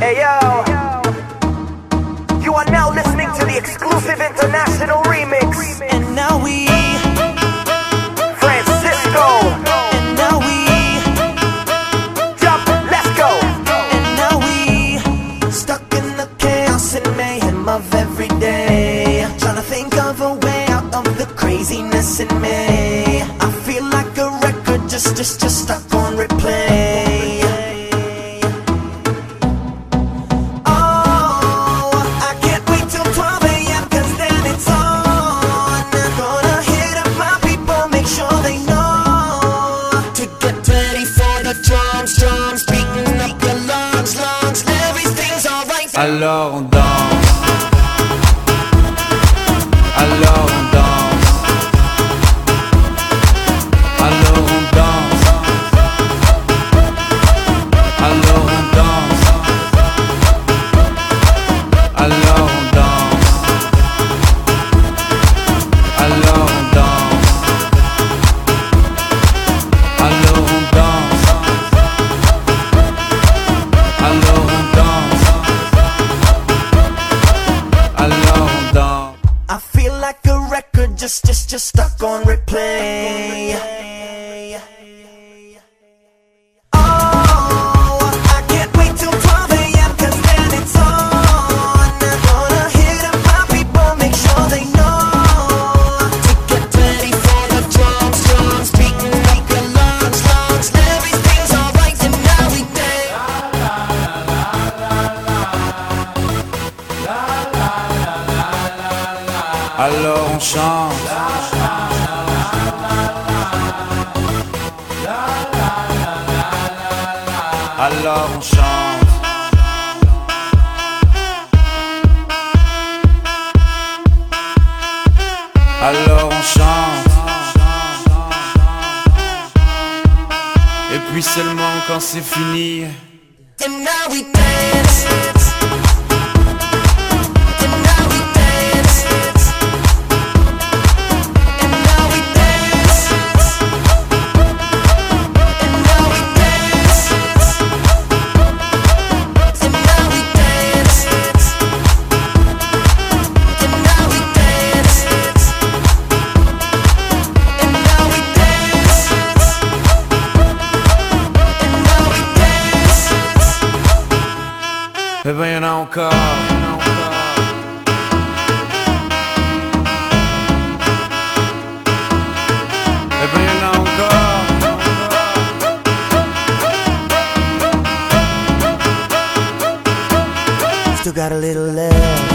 Hey yo, you are now listening to the exclusive international remix. And now we Francisco. And now we Jump, let's go. And now we stuck in the chaos and mayhem of every day, trying to think of a way out of the craziness in me. I feel like a record just stuck on replay. Drums beating up your lungs, everything's alright. Alors on danse. Alors on danse. Alors on danse. Alors on danse. Alors on danse. Alors on danse. Alors on danse. Alors on danse. Alors on danse. I feel like a record just stuck on replay. Oh, I can't wait till 12 a.m. cause then it's on. Gonna hit up my people, make sure they know to get ready for the drums beating up your lungs, everything's alright and now we dance. Alors on chante. Alors on chante. Alors on chante. Et puis seulement quand c'est fini. And now we dance. And now we dance. And now we dance. And now we dance. And now we dance. And now we dance. And now we dance. And now we dance. Eh ben y'en a encore. Eh ben y'en a encore. Still got a little left.